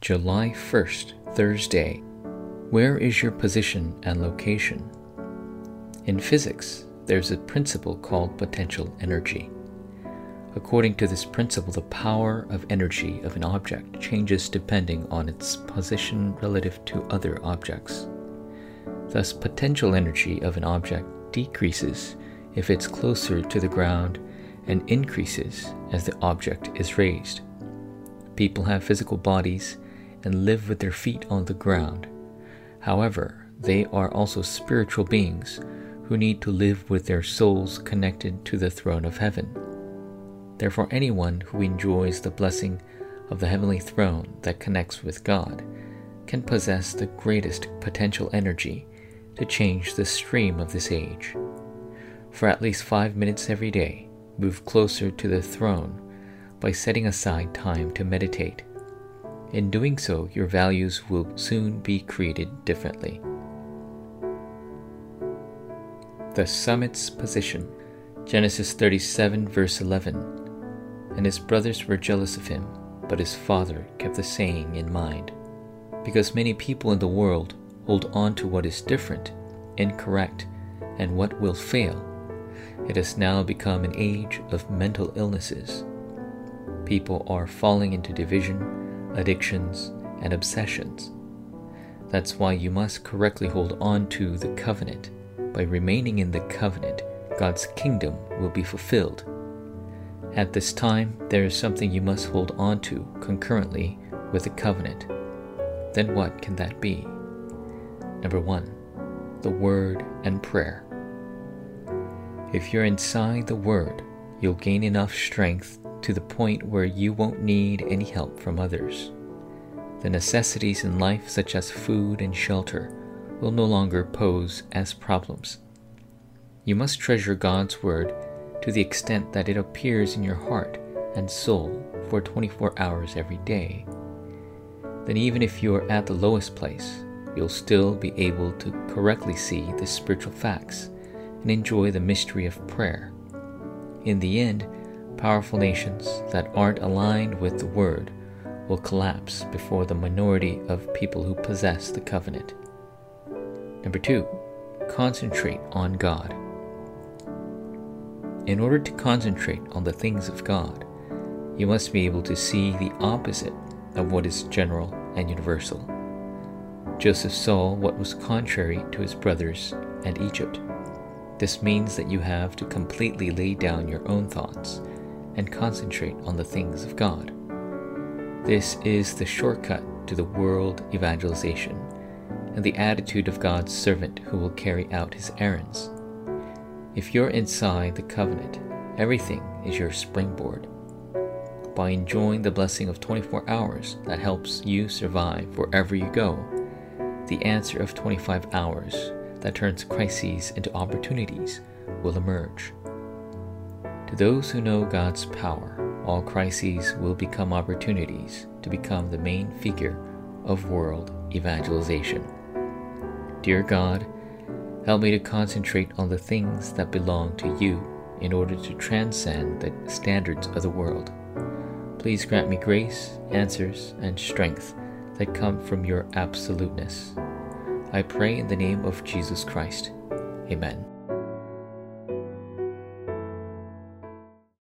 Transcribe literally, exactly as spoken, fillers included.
July first, Thursday. Where is your position and location? In physics, there's a principle called potential energy. According to this principle, the power of energy of an object changes depending on its position relative to other objects. Thus, potential energy of an object decreases if it's closer to the ground and increases as the object is raised. People have physical bodies and live with their feet on the ground. However, they are also spiritual beings who need to live with their souls connected to the throne of heaven. Therefore, anyone who enjoys the blessing of the heavenly throne that connects with God can possess the greatest potential energy to change the stream of this age. For at least five minutes every day, move closer to the throne by setting aside time to meditate. In doing so, your values will soon be created differently. The summit's position. Genesis thirty-seven, verse eleven. And his brothers were jealous of him, but his father kept the saying in mind. Because many people in the world hold on to what is different, incorrect, and what will fail, it has now become an age of mental illnesses. People are falling into division, addictions, and obsessions. That's why you must correctly hold on to the covenant. By remaining in the covenant, God's kingdom will be fulfilled. At this time, there is something you must hold on to concurrently with the covenant. Then what can that be? Number one, the Word and prayer. If you're inside the Word, you'll gain enough strength to the point where you won't need any help from others. The necessities in life, such as food and shelter, will no longer pose as problems. You must treasure God's Word to the extent that it appears in your heart and soul for twenty-four hours every day. Then even if you're at the lowest place, you'll still be able to correctly see the spiritual facts and enjoy the mystery of prayer. In the end, powerful nations that aren't aligned with the Word will collapse before the minority of people who possess the covenant. Number two, concentrate on God. In order to concentrate on the things of God, you must be able to see the opposite of what is general and universal. Joseph saw what was contrary to his brothers and Egypt. This means that you have to completely lay down your own thoughts and concentrate on the things of God. This is the shortcut to the world evangelization and the attitude of God's servant who will carry out his errands. If you're inside the covenant, everything is your springboard. By enjoying the blessing of twenty-four hours that helps you survive wherever you go, the answer of twenty-five hours that turns crises into opportunities will emerge. To those who know God's power, all crises will become opportunities to become the main figure of world evangelization. Dear God, help me to concentrate on the things that belong to you in order to transcend the standards of the world. Please grant me grace, answers, and strength that come from your absoluteness. I pray in the name of Jesus Christ. Amen.